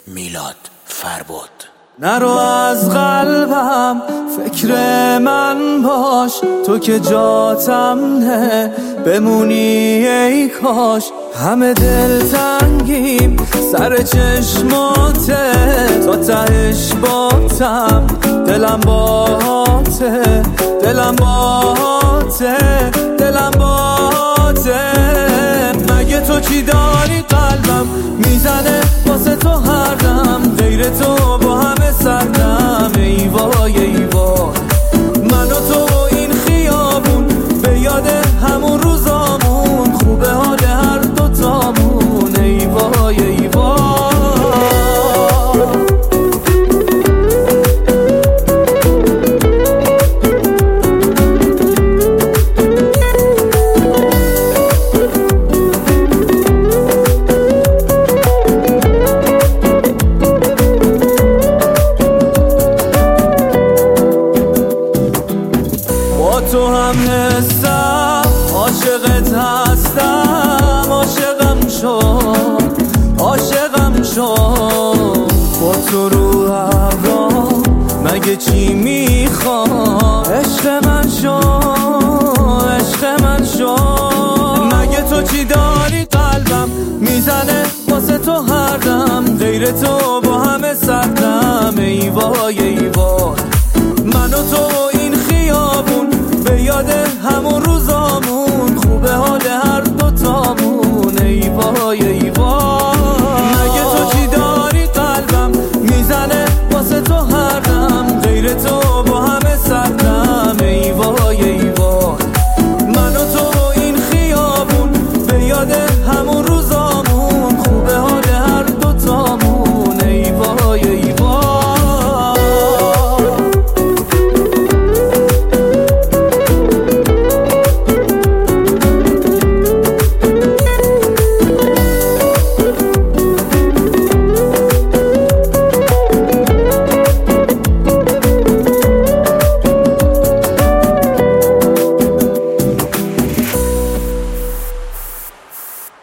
میلاد فرباد. نرو از قلبم، فکر من باش، تو که جاتم نه، بمونی ای کاش. همه دلتنگیم سر چشماته، تا تهش باتم، دلم باته، دلم باته، دلم باته. مگه تو چی داری؟ قلبم میزنه واسه تو هر دم، غیر تو با همه سردم. ای وای ای وای، من و تو این خیابون، به یاد همون روزامون، خوبه حال هر دوتامون. ای وای ای وای. تو هم حسم، عاشقت هستم، عاشقم شد، عاشقم شد. با تو رو هوا مگه چی میخوام؟ عشق من شد، عشق من شد. مگه تو چی داری؟ قلبم میزنه واسه تو هر دم، غیر تو با همه سردم. ای وای ای وای، من و تو این خیابون، به یاد همون روزامون، خوبه حال هر دوتامون. ای وای ای